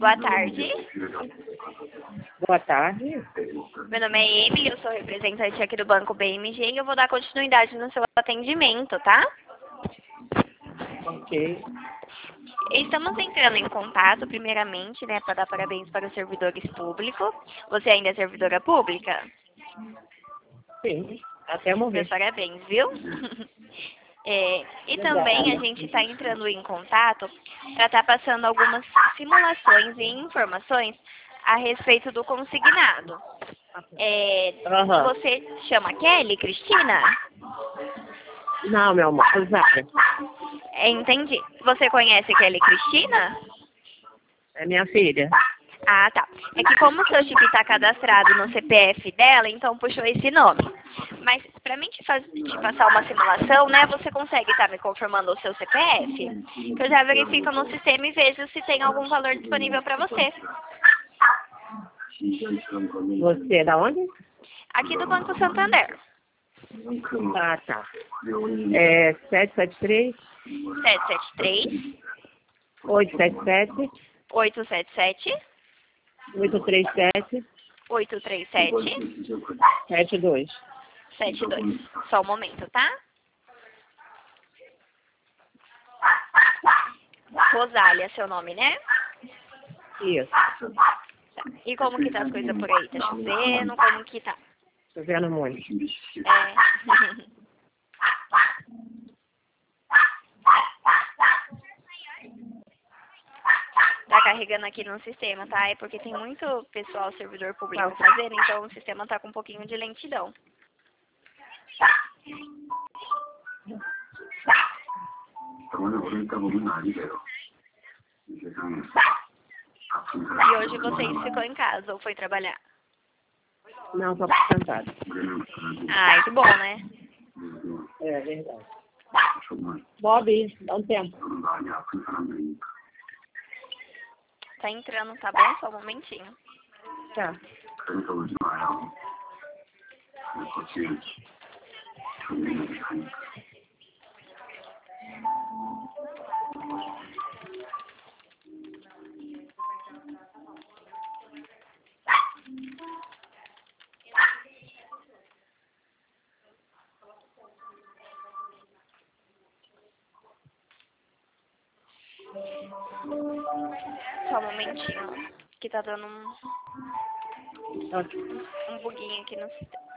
Boa tarde. Boa tarde. Meu nome é Emily, eu sou representante aqui do Banco BMG e eu vou dar continuidade no seu atendimento, tá? Ok. Estamos entrando em contato, primeiramente, né, para dar parabéns para os servidores públicos. Você ainda é servidora pública? Sim, até Meus morrer. parabéns, viu? E também a gente está entrando em contato para estar passando algumas simulações e informações a respeito do consignado. Aham. Você chama Kelly, Cristina? Não, meu amor, Rosário. Entendi. Você conhece Kelly Cristina? É minha filha. Ah, tá. É que como o seu chip está cadastrado no CPF dela, então puxou esse nome. Mas para mim te passar uma simulação, né, você consegue estar me confirmando o seu CPF? Que eu já verifico no sistema e vejo se tem algum valor disponível para você. Você é da onde? Aqui do Banco Santander. Ah, tá. É 773 773 877 877 837 837 72. 72. Só um momento, tá? Rosália, seu nome, né? Isso. Tá. E como que tá as coisas por aí? Tá chovendo? Como que tá? Chovendo muito. É. Tá carregando aqui no sistema, tá? É porque tem muito pessoal, servidor público fazendo, então o sistema tá com um pouquinho de lentidão. E hoje vocês ficou em casa ou foi trabalhar? Não, só para cantar. Ai, que bom, né? É verdade. Bob, dá um tempo. Tá entrando, tá bom? Só um momentinho. Tá. Só um momentinho. Que tá dando Ok. um buguinho aqui no sistema.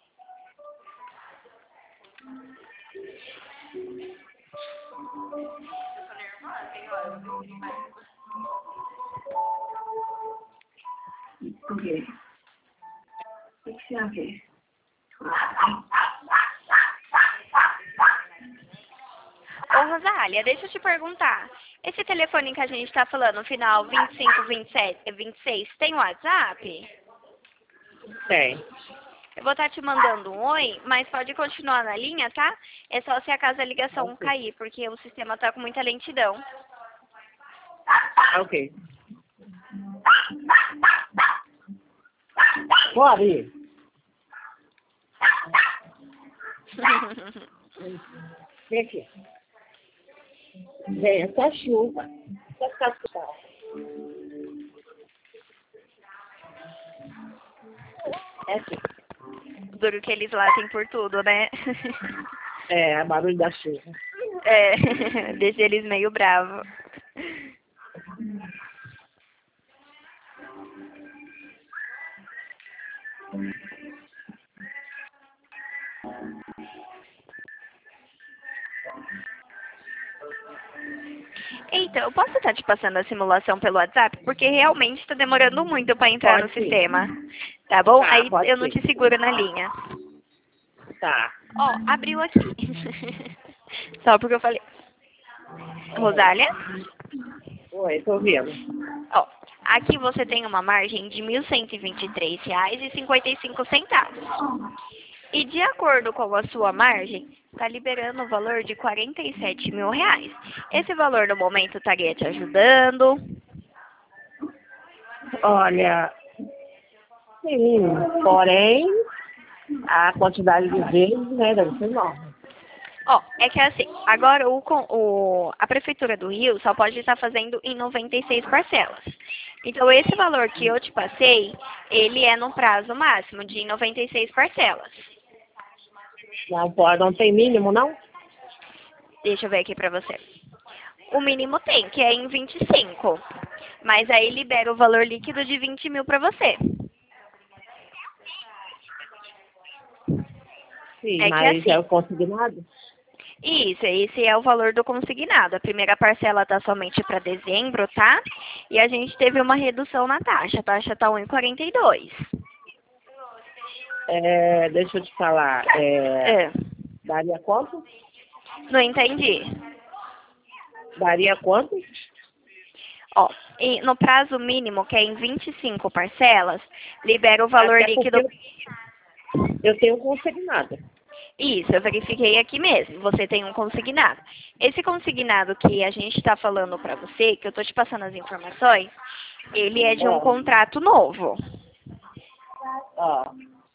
Por quê? O que você vai ver? Ô, Rosália, deixa eu te perguntar. Esse telefone que a gente tá falando, no final 2527, 26, tem WhatsApp? Tem. Eu vou estar te mandando um oi, mas pode continuar na linha, tá? É só se acaso a ligação Ok. cair, porque o sistema tá com muita lentidão. Ok. Bob! Vem aqui. Vem, essa chuva. Essa chuva. É aqui. Duro que eles latem por tudo, né? É, barulho da chuva. É, deixa eles meio bravos. Então, eu posso estar te passando a simulação pelo WhatsApp? Porque realmente está demorando muito para entrar no Pode sim. sistema. Tá bom? Tá, Aí pode eu não sim. te seguro na linha. Tá. Ó, abriu aqui. Só porque eu falei. Rosália? Oi, tô ouvindo. Ó, aqui você tem uma margem de R$ 1.123,55. E de acordo com a sua margem, está liberando o valor de R$ 47 mil. Esse valor no momento estaria te ajudando? Olha, sim, porém, a quantidade de vezes, né, deve ser enorme. Ó, é que assim, agora a Prefeitura do Rio só pode estar fazendo em 96 parcelas. Então, esse valor que eu te passei, ele é no prazo máximo de 96 parcelas. Não pode, não tem mínimo, não? Deixa eu ver aqui pra você. O mínimo tem, que é em 25. Mas aí libera o valor líquido de 20 mil pra você. Sim, É que mas assim, é o consignado? isso, esse é o valor do consignado. A primeira parcela tá somente para dezembro, tá? E a gente teve uma redução na taxa. A taxa tá 1,42. Deixa eu te falar, É, daria quanto? não entendi. Daria quanto? Ó, e no prazo mínimo, que é em 25 parcelas, libera o valor Até porque líquido. eu tenho consignado. Isso, eu verifiquei aqui mesmo. Você tem um consignado. Esse consignado que a gente está falando para você, que eu estou te passando as informações, ele é de um Ó, contrato novo. ó.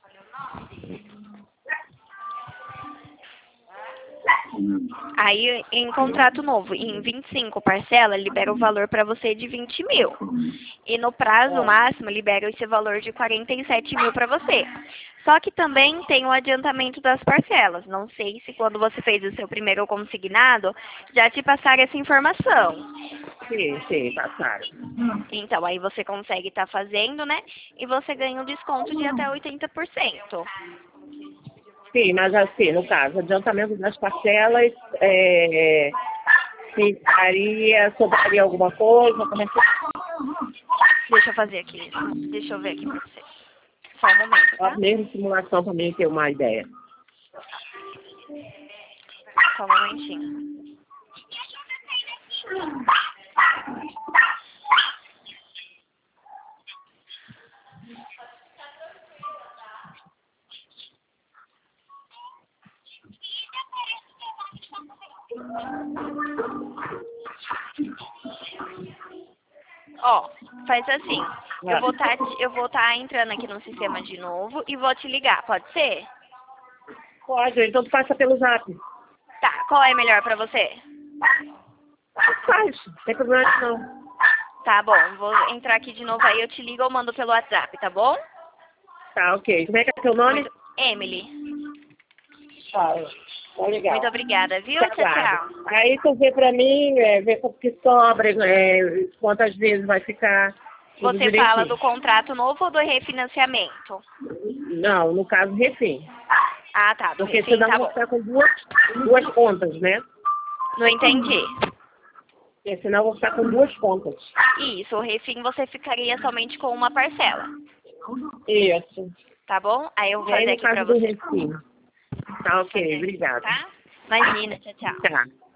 Aí, em contrato novo, em 25 parcelas, libera o valor para você de 20 mil. E no prazo máximo, libera esse valor de 47 mil para você. Só que também tem o adiantamento das parcelas. Não sei se quando você fez o seu primeiro consignado, já te passaram essa informação. Sim, passaram. Então, aí você consegue estar fazendo, né? E você ganha um desconto de até 80%. Sim, mas assim, no caso, adiantamento das parcelas, sobraria alguma coisa? Como é que... Deixa eu fazer aqui. Deixa eu ver aqui pra você. Só um momento, tá? A mesma simulação para mim ter uma ideia. Só um momentinho. Ó, faz assim. Eu vou tá entrando aqui no sistema de novo e vou te ligar, pode ser? Pode, então tu passa pelo Zap. Tá, qual é melhor pra você? Faz, não tem problema não. Tá bom, vou entrar aqui de novo aí, eu te ligo ou mando pelo WhatsApp, tá bom? Tá, ok. Como é que é teu nome? Emily, Tá legal. muito obrigada, viu? Tá, Tchau, tchau. Aí tu vê pra mim, vê quanto que sobra, quantas vezes vai ficar. Tudo Você fala direitinho. do contrato novo ou do refinanciamento? Não, no caso, refém. Ah, tá, do Porque refim, senão tá vou bom. ficar com duas contas, né? Não entendi. Porque senão vou ficar com duas contas. Isso, o refim você ficaria somente com uma parcela, Isso. tá bom? Aí eu vou E aí, fazer no aqui pra caso do você. refém. Tá, ok. Obrigada. Tá? Imagina, tchau, tchau. Tá.